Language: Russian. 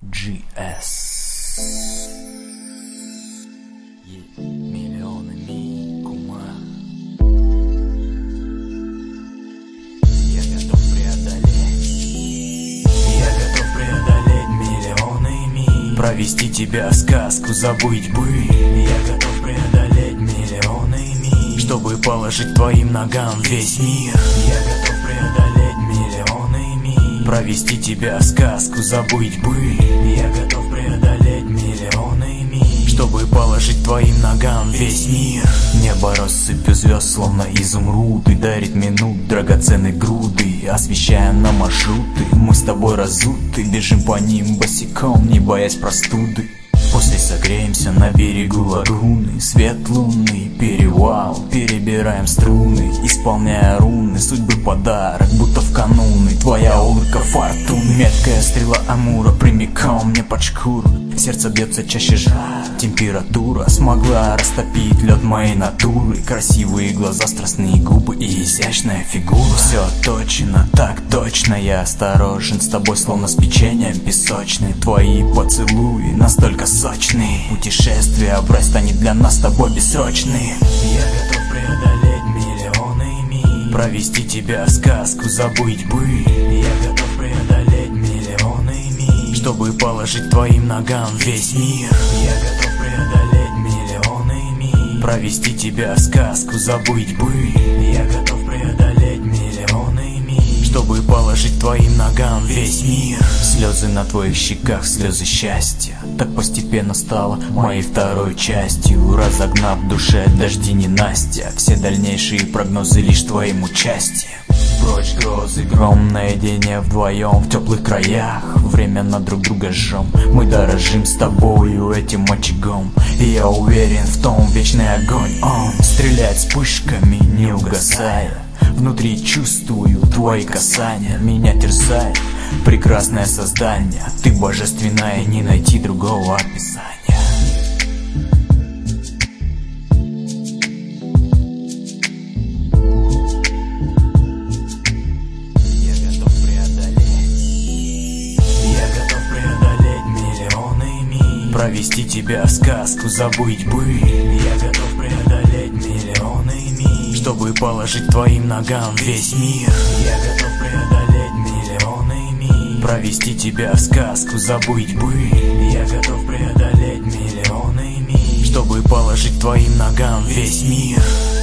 GS. Миллионы микума. Я готов преодолеть миллионы миль, провести тебя сказку, забыть быль. Я готов преодолеть миллионы миль, чтобы положить твоим ногам весь мир. Я готов преодолеть миллионы миль, провести тебя сказку, забыть быль. Я готов преодолеть миллионы миль, чтобы положить твоим ногам весь мир. Небо россыпью звезд, словно изумруды, дарит минут драгоценной груды, освещая нам маршруты. Мы с тобой разуты, бежим по ним босиком, не боясь простуды. После согреемся на берегу лагуны, свет лунный, перевал, перебираем струны, исполняя руны, судьбы подарок, будто в кануны. Твоя улыбка фортуны, меткая стрела Амура прямиком мне под шкуру. Сердце бьется чаще жар, температура смогла растопить лед моей натуры. Красивые глаза, страстные губы и изящная фигура. Все точно, так точно, я осторожен с тобой, словно с печеньем песочным. Твои поцелуи настолько сочные, путешествие образ станет для нас с тобой бессрочные. Я готов преодолеть миллионы миль, провести тебя сказку, забыть быль. Я готов преодолеть миллионы миль, чтобы положить твоим ногам весь мир. Я готов преодолеть миллионы миль, провести тебя сказку, забыть быль. Я готов преодолеть миллионы миль, чтобы положить твоим ногам весь мир. Слезы на твоих щеках, слезы счастья, так постепенно стало моей второй частью, разогнав в душе дожди ненастья. Все дальнейшие прогнозы лишь твоим участием. Прочь грозы, гром, наедине вдвоем в теплых краях, временно друг друга жжем. Мы дорожим с тобою этим очагом, и я уверен в том, вечный огонь он стреляет вспышками, не угасая. Внутри чувствую твои касания, меня терзает прекрасное создание. Ты божественная, не найти другого описания. Провести тебя сказку, забыть быль. Я готов преодолеть миллионы миль, чтобы положить твоим ногам весь мир. Я готов преодолеть миллионы миль, провести тебя сказку, забыть быль. Я готов преодолеть миллионы миль, чтобы положить твоим ногам весь мир.